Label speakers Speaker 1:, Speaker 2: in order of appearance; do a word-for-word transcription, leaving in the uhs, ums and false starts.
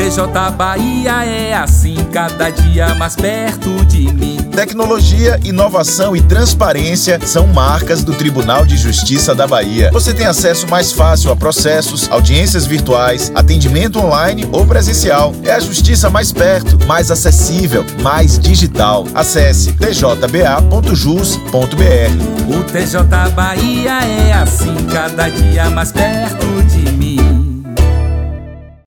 Speaker 1: T J Bahia é assim, cada dia mais perto de mim.
Speaker 2: Tecnologia, inovação e transparência são marcas do Tribunal de Justiça da Bahia. Você tem acesso mais fácil a processos, audiências virtuais, atendimento online ou presencial. É a justiça mais perto, mais acessível, mais digital. Acesse t j b a ponto jus ponto b r.
Speaker 1: O T J Bahia é assim, cada dia mais perto de mim.